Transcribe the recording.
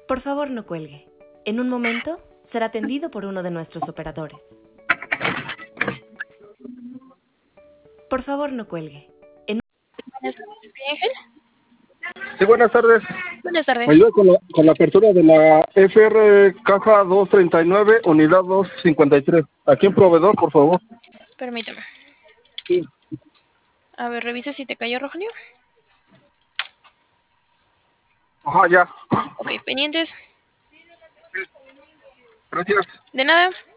Por favor, no cuelgue. En un momento será atendido por uno de nuestros operadores. Por favor, no cuelgue. Buenas tardes, Ángel. Sí, buenas tardes. Buenas tardes. Me ayuda con la apertura de la FR caja 239, unidad 253. Aquí en proveedor, por favor. Permítame. Sí. A ver, revisa si te cayó, Rogelio. Ajá, ya. Ok, pendientes. Gracias. De nada.